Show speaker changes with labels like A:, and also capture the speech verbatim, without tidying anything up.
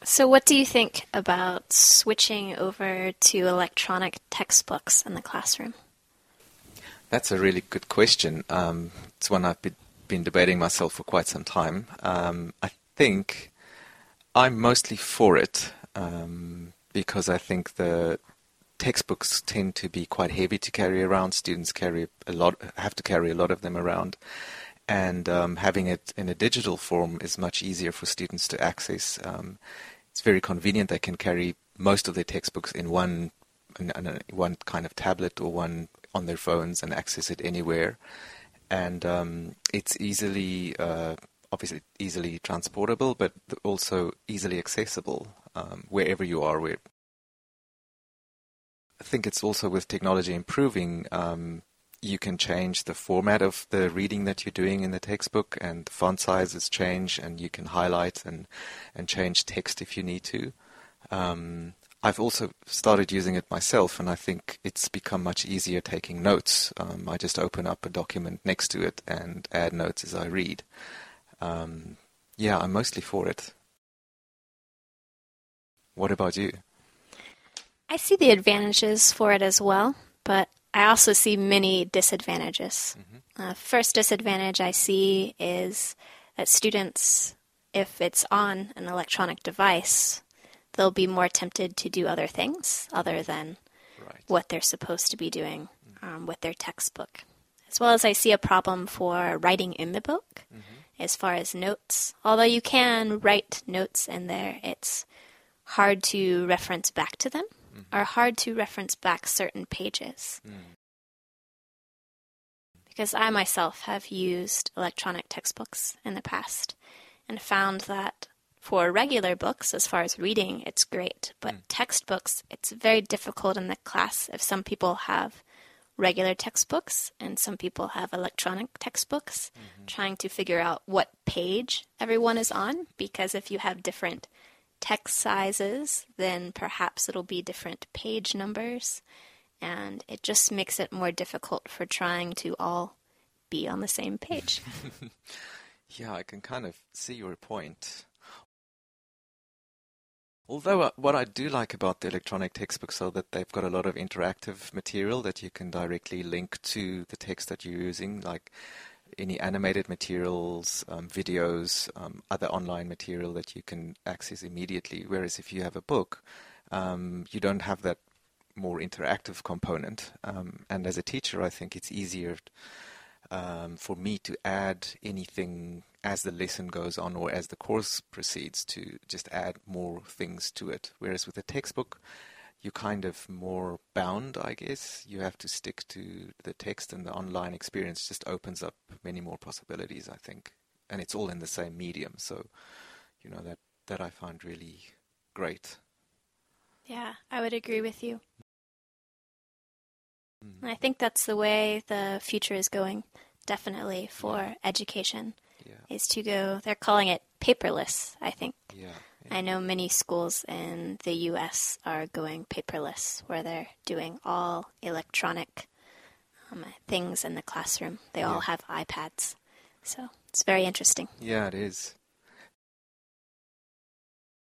A: So what do you think about switching over to electronic textbooks in the classroom?
B: That's a really good question. Um, it's one I've been, been debating myself for quite some time. Um, I think I'm mostly for it um, because I think the textbooks tend to be quite heavy to carry around. Students carry a lot, have to carry a lot of them around. And um, having it in a digital form is much easier for students to access. Um, it's very convenient. They can carry most of their textbooks in one, in, in one kind of tablet or one on their phones and access it anywhere. And um, it's easily, uh, obviously easily transportable, but also easily accessible um, wherever you are. Where I think it's also with technology improving, um, you can change the format of the reading that you're doing in the textbook, and the font sizes change, and you can highlight and, and change text if you need to. Um, I've also started using it myself, and I think it's become much easier taking notes. Um, I just open up a document next to it and add notes as I read. Um, yeah, I'm mostly for it. What about you?
A: I see the advantages for it as well, but I also see many disadvantages. Mm-hmm. Uh, first disadvantage I see is that students, if it's on an electronic device, they'll be more tempted to do other things other than right. what they're supposed to be doing um, with their textbook. As well as I see a problem for writing in the book mm-hmm. as far as notes. Although you can write notes in there, it's hard to reference back to them mm-hmm. or hard to reference back certain pages. Mm. Because I myself have used electronic textbooks in the past and found that for regular books, as far as reading, it's great. But mm. textbooks, it's very difficult in the class if some people have regular textbooks and some people have electronic textbooks, mm-hmm. trying to figure out what page everyone is on. Because if you have different text sizes, then perhaps it'll be different page numbers. And it just makes it more difficult for trying to all be on the same page.
B: Yeah, I can kind of see your point. Although uh, what I do like about the electronic textbooks is that they've got a lot of interactive material that you can directly link to the text that you're using, like any animated materials, um, videos, um, other online material that you can access immediately. Whereas if you have a book, um, you don't have that more interactive component. Um, and as a teacher, I think it's easier um, for me to add anything as the lesson goes on or as the course proceeds, to just add more things to it. Whereas with a textbook, you're kind of more bound, I guess. You have to stick to the text, and the online experience just opens up many more possibilities, I think. And it's all in the same medium. So, you know, that, that I find really great.
A: Yeah, I would agree with you. Mm. I think that's the way the future is going, definitely, for yeah. education. Yeah. Is to go, they're calling it paperless, I think. Yeah, yeah. I know many schools in the U S are going paperless, where they're doing all electronic um, things in the classroom. They yeah. all have iPads. So it's very interesting.
B: Yeah, it is.